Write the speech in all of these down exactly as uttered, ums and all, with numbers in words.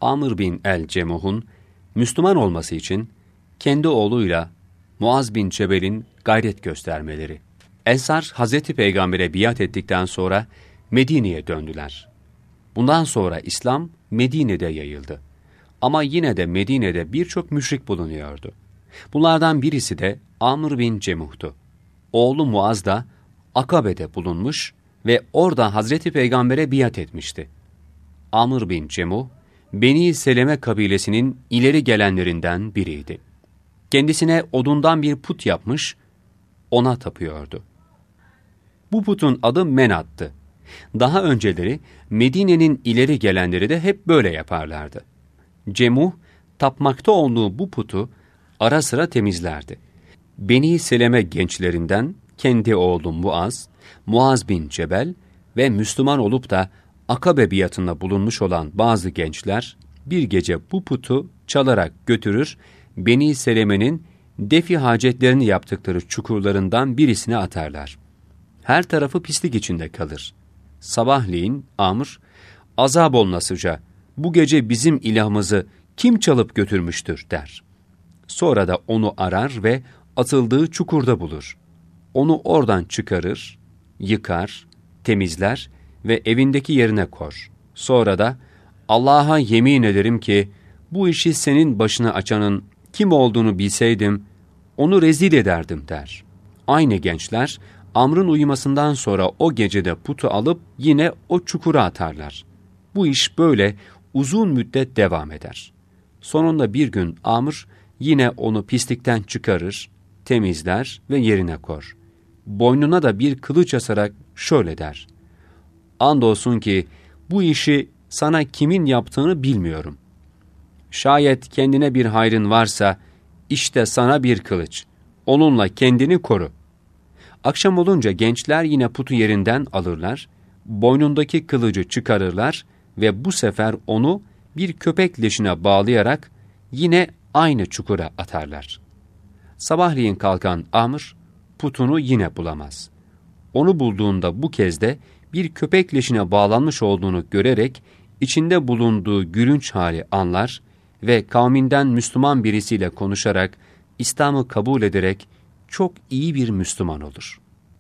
Amr bin el-Cemuh'un Müslüman olması için kendi oğluyla Muaz bin Cebel'in gayret göstermeleri. Ensar, Hazreti Peygamber'e biat ettikten sonra Medine'ye döndüler. Bundan sonra İslam Medine'de yayıldı. Ama yine de Medine'de birçok müşrik bulunuyordu. Bunlardan birisi de Amr bin Cemuh'tu. Oğlu Muaz da Akabe'de bulunmuş ve orada Hazreti Peygamber'e biat etmişti. Amr bin Cemuh, Beni Seleme kabilesinin ileri gelenlerinden biriydi. Kendisine odundan bir put yapmış, ona tapıyordu. Bu putun adı Menat'tı. Daha önceleri Medine'nin ileri gelenleri de hep böyle yaparlardı. Cemuh, tapmakta olduğu bu putu ara sıra temizlerdi. Beni Seleme gençlerinden kendi oğlu Muaz, Muaz bin Cebel ve Müslüman olup da Akabe biatında bulunmuş olan bazı gençler bir gece bu putu çalarak götürür, Beni Seleme'nin defi hacetlerini yaptıkları çukurlarından birisine atarlar. Her tarafı pislik içinde kalır. Sabahleyin Amr, azap olunasıca bu gece bizim ilahımızı kim çalıp götürmüştür der. Sonra da onu arar ve atıldığı çukurda bulur. Onu oradan çıkarır, yıkar, temizler ve evindeki yerine kor. Sonra da Allah'a yemin ederim ki bu işi senin başına açanın kim olduğunu bilseydim onu rezil ederdim der. Aynı gençler Amr'ın uyumasından sonra o gecede putu alıp yine o çukura atarlar. Bu iş böyle uzun müddet devam eder. Sonunda bir gün Amr yine onu pislikten çıkarır, temizler ve yerine kor. Boynuna da bir kılıç asarak şöyle der: Andolsun ki bu işi sana kimin yaptığını bilmiyorum. Şayet kendine bir hayrın varsa işte sana bir kılıç. Onunla kendini koru. Akşam olunca gençler yine putu yerinden alırlar, boynundaki kılıcı çıkarırlar ve bu sefer onu bir köpek leşine bağlayarak yine aynı çukura atarlar. Sabahleyin kalkan Amr putunu yine bulamaz. Onu bulduğunda bu kez de bir köpek leşine bağlanmış olduğunu görerek içinde bulunduğu gülünç hali anlar ve kavminden Müslüman birisiyle konuşarak İslam'ı kabul ederek çok iyi bir Müslüman olur.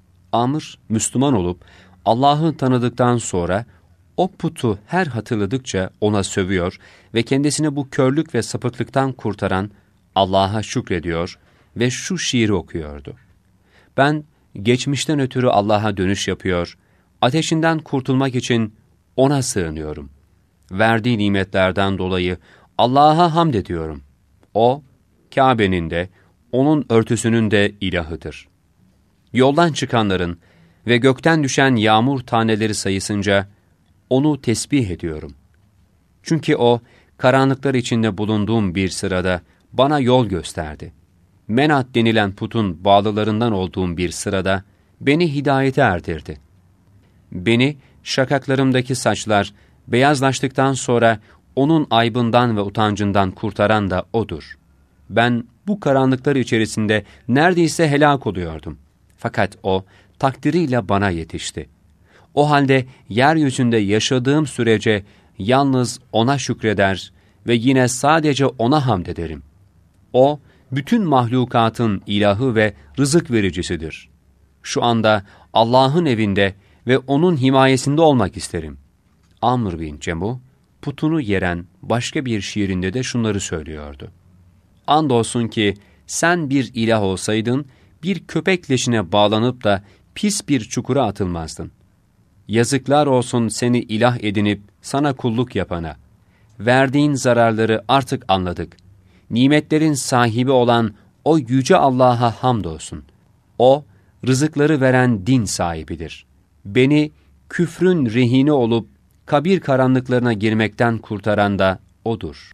Amr Müslüman olup Allah'ı tanıdıktan sonra o putu her hatırladıkça ona sövüyor ve kendisini bu körlük ve sapıklıktan kurtaran Allah'a şükrediyor ve şu şiiri okuyordu: Ben geçmişten ötürü Allah'a dönüş yapıyor, ateşinden kurtulmak için ona sığınıyorum. Verdiği nimetlerden dolayı Allah'a hamd ediyorum. O, Kabe'nin de, onun örtüsünün de ilahıdır. Yoldan çıkanların ve gökten düşen yağmur taneleri sayısınca onu tesbih ediyorum. Çünkü o, karanlıklar içinde bulunduğum bir sırada bana yol gösterdi. Menat denilen putun bağlılarından olduğum bir sırada beni hidayete erdirdi. Beni şakaklarımdaki saçlar beyazlaştıktan sonra onun aybından ve utancından kurtaran da O'dur. Ben bu karanlıklar içerisinde neredeyse helak oluyordum. Fakat O takdiriyle bana yetişti. O halde yeryüzünde yaşadığım sürece yalnız O'na şükreder ve yine sadece O'na hamd ederim. O, bütün mahlukatın ilahı ve rızık vericisidir. Şu anda Allah'ın evinde ve O'nun himayesinde olmak isterim. Amr bin Cemuh, putunu yeren başka bir şiirinde de şunları söylüyordu: Andolsun ki sen bir ilah olsaydın, bir köpek leşine bağlanıp da pis bir çukura atılmazdın. Yazıklar olsun seni ilah edinip sana kulluk yapana. Verdiğin zararları artık anladık. Nimetlerin sahibi olan o yüce Allah'a hamdolsun. O, rızıkları veren din sahibidir. Beni küfrün rehini olup kabir karanlıklarına girmekten kurtaran da O'dur.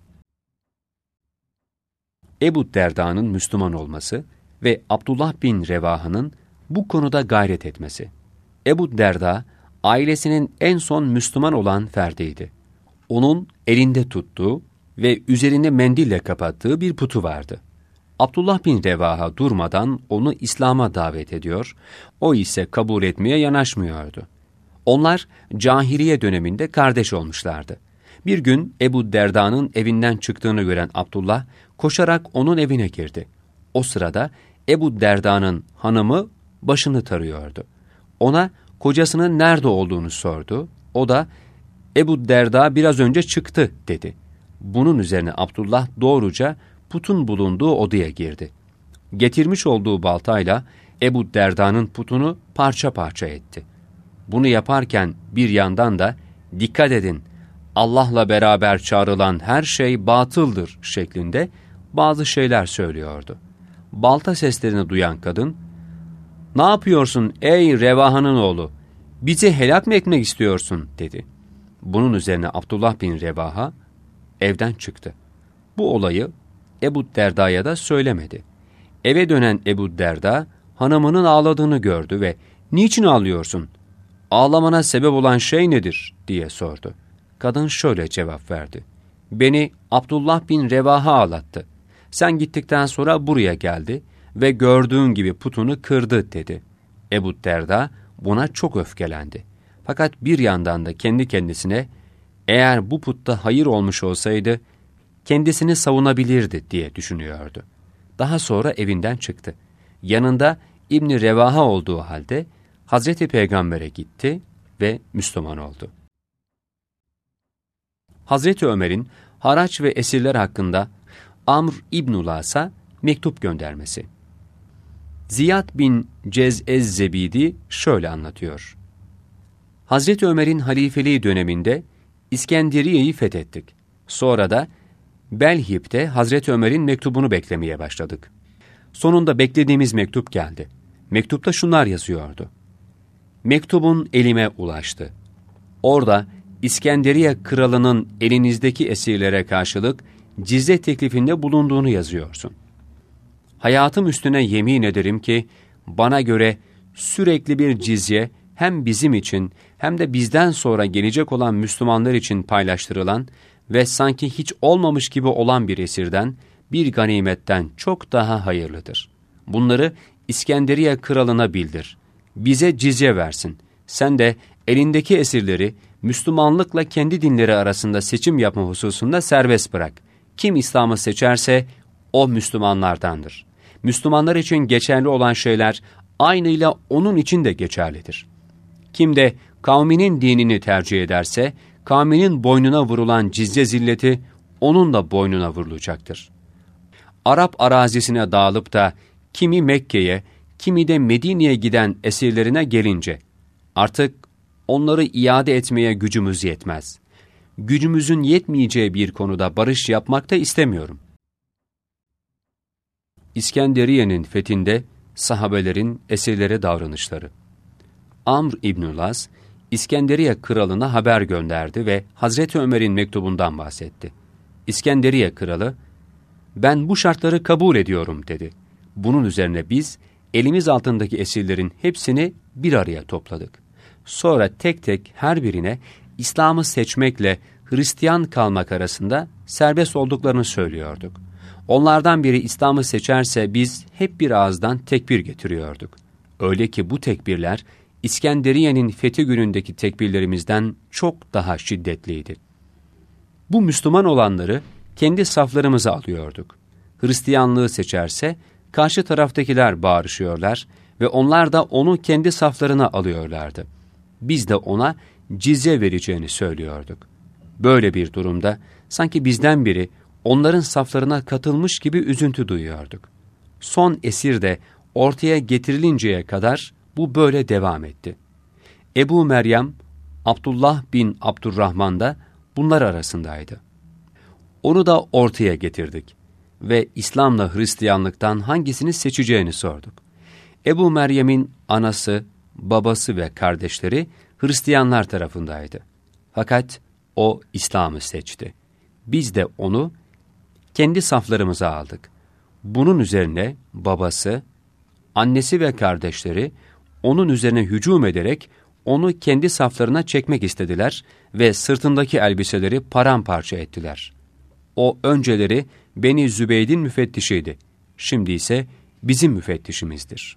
Ebu Derda'nın Müslüman olması ve Abdullah bin Revaha'nın bu konuda gayret etmesi. Ebu Derda, ailesinin en son Müslüman olan ferdiydi. Onun elinde tuttuğu ve üzerinde mendille kapattığı bir putu vardı. Abdullah bin Revaha durmadan onu İslam'a davet ediyor, o ise kabul etmeye yanaşmıyordu. Onlar cahiliye döneminde kardeş olmuşlardı. Bir gün Ebu Derda'nın evinden çıktığını gören Abdullah, koşarak onun evine girdi. O sırada Ebu Derda'nın hanımı başını tarıyordu. Ona kocasının nerede olduğunu sordu. O da, Ebu Derda biraz önce çıktı dedi. Bunun üzerine Abdullah doğruca putun bulunduğu odaya girdi. Getirmiş olduğu baltayla Ebu Derda'nın putunu parça parça etti. Bunu yaparken bir yandan da dikkat edin, Allah'la beraber çağrılan her şey batıldır şeklinde bazı şeyler söylüyordu. Balta seslerini duyan kadın, "Ne yapıyorsun ey Revaha'nın oğlu? Bizi helak mı etmek istiyorsun?" dedi. Bunun üzerine Abdullah bin Revaha evden çıktı. Bu olayı Ebu Derda'ya da söylemedi. Eve dönen Ebu Derda hanımının ağladığını gördü ve "Niçin ağlıyorsun? Ağlamana sebep olan şey nedir?" diye sordu. Kadın şöyle cevap verdi: "Beni Abdullah bin Revaha ağlattı. Sen gittikten sonra buraya geldi ve gördüğün gibi putunu kırdı" dedi. Ebu Derda buna çok öfkelendi. Fakat bir yandan da kendi kendisine, eğer bu putta hayır olmuş olsaydı kendisini savunabilirdi diye düşünüyordu. Daha sonra evinden çıktı. Yanında İbn-i Revaha olduğu halde Hazreti Peygamber'e gitti ve Müslüman oldu. Hazreti Ömer'in haraç ve esirler hakkında Amr İbn-i Las'a mektup göndermesi. Ziyad bin Cez'ez-Zebidi şöyle anlatıyor. Hazreti Ömer'in halifeliği döneminde İskenderiye'yi fethettik. Sonra da Belhib'de Hazreti Ömer'in mektubunu beklemeye başladık. Sonunda beklediğimiz mektup geldi. Mektupta şunlar yazıyordu: "Mektubun elime ulaştı. Orada İskenderiye kralının elinizdeki esirlere karşılık cizye teklifinde bulunduğunu yazıyorsun. Hayatım üstüne yemin ederim ki bana göre sürekli bir cizye hem bizim için hem de bizden sonra gelecek olan Müslümanlar için paylaştırılan ve sanki hiç olmamış gibi olan bir esirden, bir ganimetten çok daha hayırlıdır. Bunları İskenderiye kralına bildir. Bize cizye versin. Sen de elindeki esirleri Müslümanlıkla kendi dinleri arasında seçim yapma hususunda serbest bırak. Kim İslam'ı seçerse o Müslümanlardandır. Müslümanlar için geçerli olan şeyler aynıyla onun için de geçerlidir. Kim de kavminin dinini tercih ederse, kavminin boynuna vurulan cizye zilleti onun da boynuna vurulacaktır. Arap arazisine dağılıp da kimi Mekke'ye, kimi de Medine'ye giden esirlerine gelince, artık onları iade etmeye gücümüz yetmez. Gücümüzün yetmeyeceği bir konuda barış yapmak da istemiyorum." İskenderiye'nin fethinde sahabelerin esirlere davranışları. Amr İbn-i Las, İskenderiye kralına haber gönderdi ve Hazreti Ömer'in mektubundan bahsetti. İskenderiye kralı, "Ben bu şartları kabul ediyorum" dedi. Bunun üzerine biz elimiz altındaki esirlerin hepsini bir araya topladık. Sonra tek tek her birine İslam'ı seçmekle Hristiyan kalmak arasında serbest olduklarını söylüyorduk. Onlardan biri İslam'ı seçerse biz hep bir ağızdan tekbir getiriyorduk. Öyle ki bu tekbirler İskenderiye'nin fethi günündeki tekbirlerimizden çok daha şiddetliydi. Bu Müslüman olanları kendi saflarımıza alıyorduk. Hristiyanlığı seçerse karşı taraftakiler bağırışıyorlar ve onlar da onu kendi saflarına alıyorlardı. Biz de ona cizye vereceğini söylüyorduk. Böyle bir durumda sanki bizden biri onların saflarına katılmış gibi üzüntü duyuyorduk. Son esir de ortaya getirilinceye kadar bu böyle devam etti. Ebu Meryem, Abdullah bin Abdurrahman da bunlar arasındaydı. Onu da ortaya getirdik ve İslam'la Hristiyanlıktan hangisini seçeceğini sorduk. Ebu Meryem'in anası, babası ve kardeşleri Hristiyanlar tarafındaydı. Fakat o İslam'ı seçti. Biz de onu kendi saflarımıza aldık. Bunun üzerine babası, annesi ve kardeşleri onun üzerine hücum ederek onu kendi saflarına çekmek istediler ve sırtındaki elbiseleri paramparça ettiler. O önceleri Beni Zübeyd'in müfettişiydi. Şimdi ise bizim müfettişimizdir.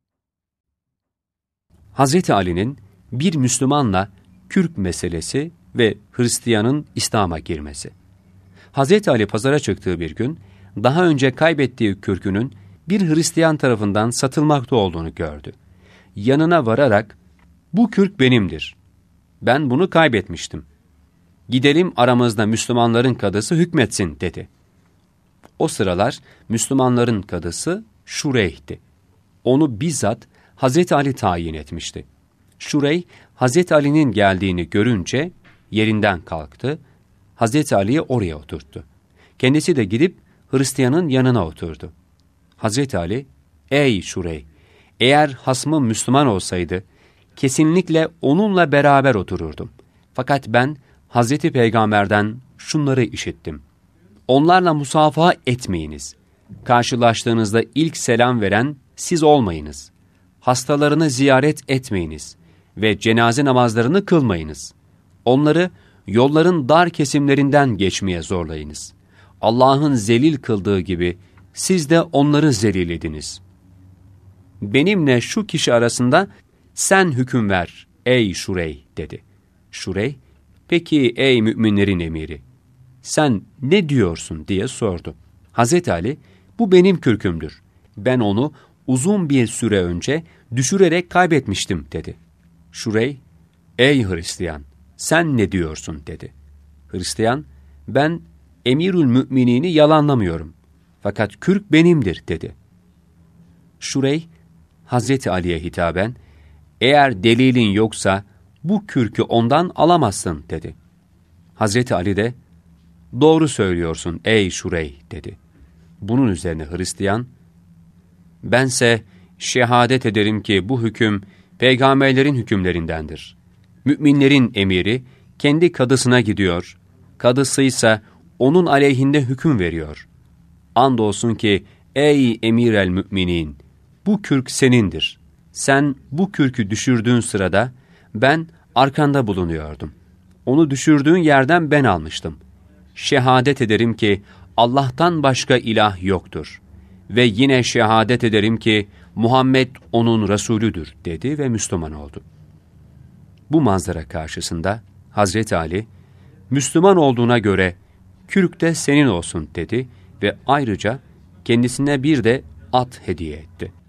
Hazreti Ali'nin bir Müslümanla Kürk meselesi ve Hristiyanın İslam'a girmesi. Hazreti Ali pazara çıktığı bir gün, daha önce kaybettiği kürkünün bir Hristiyan tarafından satılmakta olduğunu gördü. Yanına vararak, "Bu kürk benimdir. Ben bunu kaybetmiştim. Gidelim aramızda Müslümanların kadısı hükmetsin," dedi. O sıralar Müslümanların kadısı Şureyh'ti. Onu bizzat Hazreti Ali tayin etmişti. Şureyh, Hazreti Ali'nin geldiğini görünce yerinden kalktı, Hazreti Ali'yi oraya oturttu. Kendisi de gidip Hristiyanın yanına oturdu. Hazreti Ali, "Ey Şureyh, eğer hasmım Müslüman olsaydı, kesinlikle onunla beraber otururdum. Fakat ben Hazreti Peygamber'den şunları işittim. Onlarla musafaha etmeyiniz. Karşılaştığınızda ilk selam veren siz olmayınız. Hastalarını ziyaret etmeyiniz ve cenaze namazlarını kılmayınız. Onları yolların dar kesimlerinden geçmeye zorlayınız. Allah'ın zelil kıldığı gibi siz de onları zelil ediniz. Benimle şu kişi arasında sen hüküm ver ey Şureyh," dedi. Şureyh, "Peki ey müminlerin emiri, sen ne diyorsun?" diye sordu. Hazreti Ali, "Bu benim kürkümdür. Ben onu uzun bir süre önce düşürerek kaybetmiştim," dedi. Şureyh, "Ey Hristiyan, sen ne diyorsun?" dedi. Hristiyan, "Ben emirül müminini yalanlamıyorum. Fakat kürk benimdir," dedi. Şureyh, Hazreti Ali'ye hitaben, "Eğer delilin yoksa bu kürkü ondan alamazsın," dedi. Hazreti Ali de, "Doğru söylüyorsun ey Şureyh," dedi. Bunun üzerine Hristiyan, "Bense şehadet ederim ki bu hüküm peygamberlerin hükümlerindendir. Müminlerin emiri kendi kadısına gidiyor, kadısıysa onun aleyhinde hüküm veriyor. Andolsun ki ey emir el müminin, bu kürk senindir. Sen bu kürkü düşürdüğün sırada ben arkanda bulunuyordum. Onu düşürdüğün yerden ben almıştım. Şehadet ederim ki Allah'tan başka ilah yoktur. Ve yine şehadet ederim ki Muhammed onun Resulüdür," dedi ve Müslüman oldu. Bu manzara karşısında Hazreti Ali, "Müslüman olduğuna göre kürk de senin olsun," dedi ve ayrıca kendisine bir de at hediye etti.